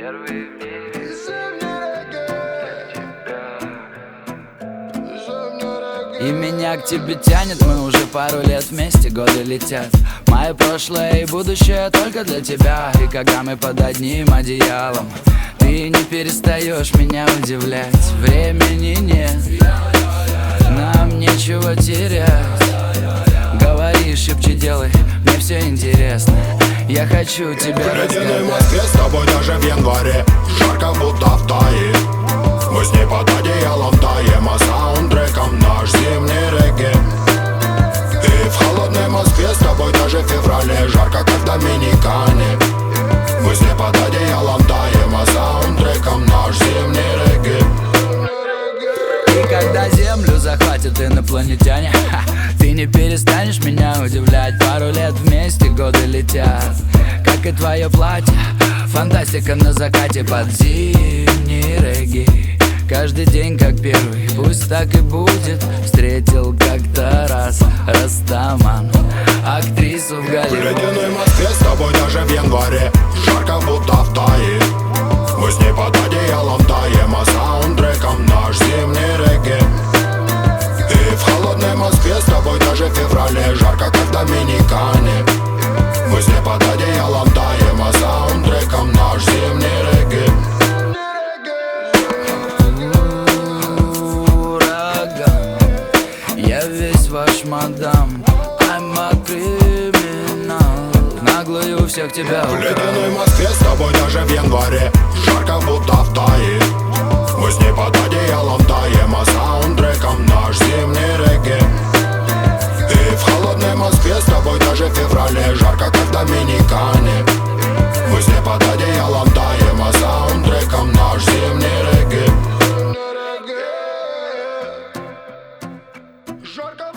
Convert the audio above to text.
Первый в мире для тебя. И меня к тебе тянет, мы уже пару лет вместе, годы летят. Мое прошлое и будущее только для тебя. И когда мы под одним одеялом, ты не перестаешь меня удивлять. Времени нет, нам нечего терять. Говори, шепчи, делай, мне все интересно. Я хочу тебя В ледяной разгадать. Москве с тобой даже в январе жарко будто в Тае. Мы с ней под одеялом таем, а саундтреком наш зимний регги. И в холодной Москве с тобой даже в феврале жарко, как в Доминикане. Мы с ней под одеялом таем, а саундтреком наш зимний регги. И когда землю захватят инопланетяне, ты не перестанешь меня удивлять. Пару лет вместе, годы летят, как и твое платье. Фантастика на закате под зимний регги. Каждый день как первый, пусть так и будет. Встретил как-то раз Растаман, актрису в В Голливуде. ледяной Москве с тобой даже в январе жарко будто в Тае. Мы с ней под одеялом таем, а саундтреком наш зимний регги. И в холодной Москве с тобой даже в феврале жарко, как в Доминикане. Мы с ней под одеялом таем, а саундтреком наш зимний регги. Ураган, я весь ваш мадам, I'm a criminal. Наглую всех тебя В украл. ледяной Москве с тобой даже в январе жарко будто в Тае. Мы с ней под одеялом таем, а саундтреком наш зимний регги. И в холодной Москве с тобой даже в феврале жарко, как в Доминикане. Мы с ней под одеялом таем, а саундтреком наш зимний регги. Жарко